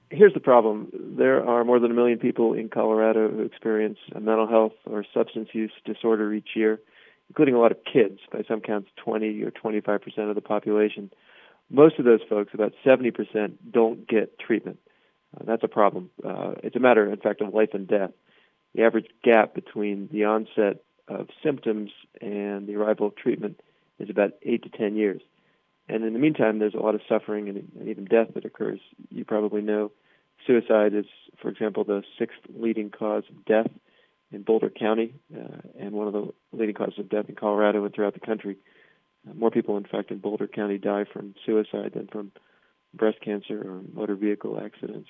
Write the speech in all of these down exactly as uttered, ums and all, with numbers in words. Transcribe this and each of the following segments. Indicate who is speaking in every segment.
Speaker 1: Here's the problem. There are more than a million people in Colorado who experience a mental health or substance use disorder each year, including a lot of kids. By some counts, twenty or twenty-five percent of the population. Most of those folks, about seventy percent, don't get treatment. Uh, that's a problem. Uh, it's a matter, in fact, of life and death. The average gap between the onset of symptoms and the arrival of treatment is about eight to ten years. And in the meantime, there's a lot of suffering and, and even death that occurs. You probably know suicide is, for example, the sixth leading cause of death in Boulder County, uh, and one of the leading causes of death in Colorado and throughout the country. Uh, more people, in fact, in Boulder County die from suicide than from breast cancer or motor vehicle accidents.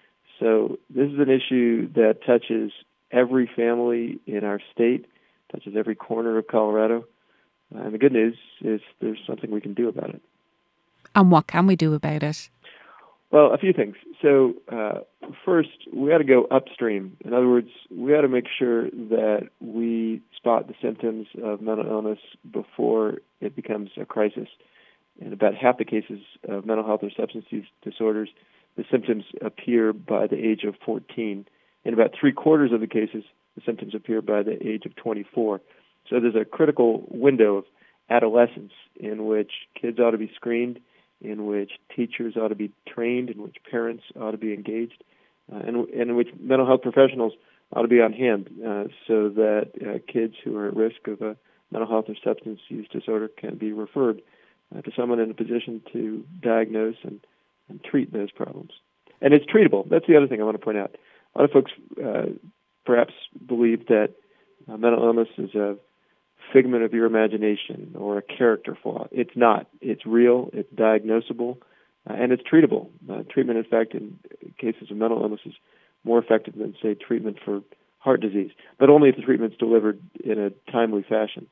Speaker 1: So this is an issue that touches every family in our state, touches every corner of Colorado. Uh, and the good news is there's something we can do about it.
Speaker 2: And what can we do about it?
Speaker 1: Well, a few things. So uh, first, we got to go upstream. In other words, we got to make sure that we spot the symptoms of mental illness before it becomes a crisis. In about half the cases of mental health or substance use disorders, the symptoms appear by the age of fourteen. In about three quarters of the cases, the symptoms appear by the age of twenty-four. So there's a critical window of adolescence in which kids ought to be screened, in which teachers ought to be trained, in which parents ought to be engaged, uh, and, and in which mental health professionals ought to be on hand uh, so that uh, kids who are at risk of a mental health or substance use disorder can be referred uh, to someone in a position to diagnose and, and treat those problems. And it's treatable. That's the other thing I want to point out. A lot of folks uh, perhaps believe that uh, mental illness is a figment of your imagination or a character flaw. It's not. It's real, it's diagnosable, uh, and it's treatable. Uh, treatment, in fact, in cases of mental illness is more effective than, say, treatment for heart disease, but only if the treatment's delivered in a timely fashion.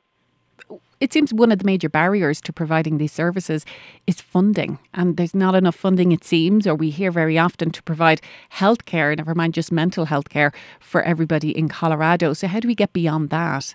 Speaker 2: It seems one of the major barriers to providing these services is funding. And there's not enough funding, it seems, or we hear very often, to provide healthcare, never mind just mental health care, for everybody in Colorado. So how do we get beyond that?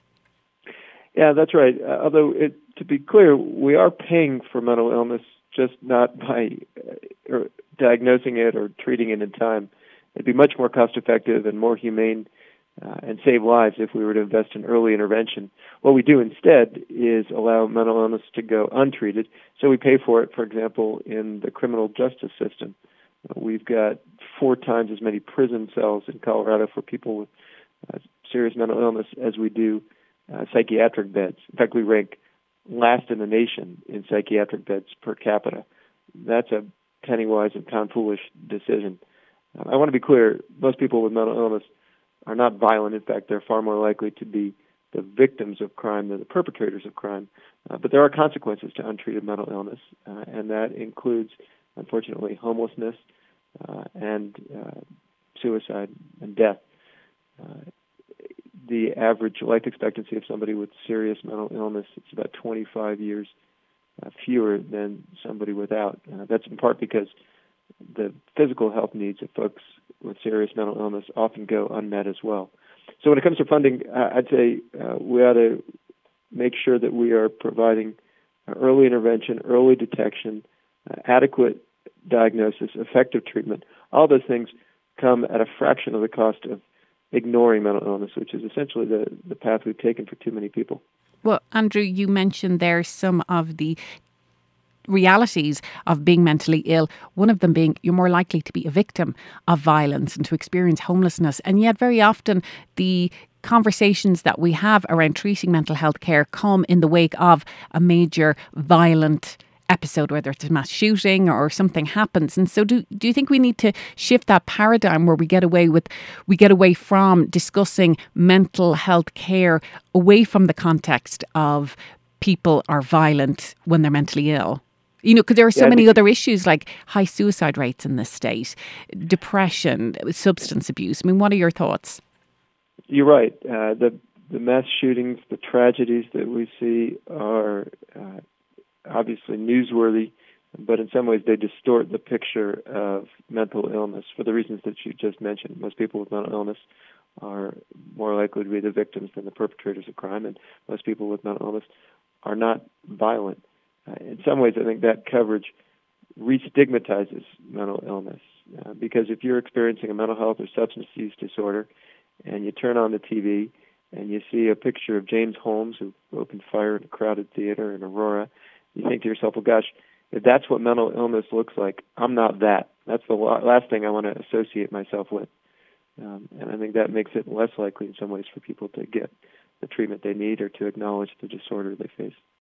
Speaker 1: Yeah, that's right. Uh, although, it, to be clear, we are paying for mental illness, just not by uh, diagnosing it or treating it in time. It'd be much more cost-effective and more humane uh, and save lives if we were to invest in early intervention. What we do instead is allow mental illness to go untreated, so we pay for it, for example, in the criminal justice system. Uh, we've got four times as many prison cells in Colorado for people with uh, serious mental illness as we do Uh, psychiatric beds. In fact, we rank last in the nation in psychiatric beds per capita. That's a penny-wise and pound-foolish decision. Uh, I want to be clear, most people with mental illness are not violent. In fact, they're far more likely to be the victims of crime than the perpetrators of crime. Uh, but there are consequences to untreated mental illness, uh, and that includes, unfortunately, homelessness uh, and uh, suicide and death. Uh, The average life expectancy of somebody with serious mental illness, it's about twenty-five years uh, fewer than somebody without. Uh, that's in part because the physical health needs of folks with serious mental illness often go unmet as well. So when it comes to funding, uh, I'd say uh, we ought to make sure that we are providing uh, early intervention, early detection, uh, adequate diagnosis, effective treatment. All those things come at a fraction of the cost of ignoring mental illness, which is essentially the, the path we've taken for too many people.
Speaker 2: Well, Andrew, you mentioned there some of the realities of being mentally ill, one of them being you're more likely to be a victim of violence and to experience homelessness. And yet very often the conversations that we have around treating mental health care come in the wake of a major violent episode, whether it's a mass shooting or something happens. And so do do you think we need to shift that paradigm where we get away with we get away from discussing mental health care away from the context of people are violent when they're mentally ill? You know, because there are so yeah, many other issues like high suicide rates in this state, depression, substance abuse. I mean, what are your thoughts?
Speaker 1: You're right. Uh, the the mass shootings, the tragedies that we see are uh, obviously newsworthy, but in some ways they distort the picture of mental illness for the reasons that you just mentioned. Most people with mental illness are more likely to be the victims than the perpetrators of crime, and most people with mental illness are not violent. Uh, in some ways, I think that coverage re-stigmatizes mental illness. Uh, because if you're experiencing a mental health or substance use disorder and you turn on the T V and you see a picture of James Holmes who opened fire in a crowded theater in Aurora, you think to yourself, well, gosh, if that's what mental illness looks like, I'm not that. That's the last thing I want to associate myself with. Um, and I think that makes it less likely in some ways for people to get the treatment they need or to acknowledge the disorder they face.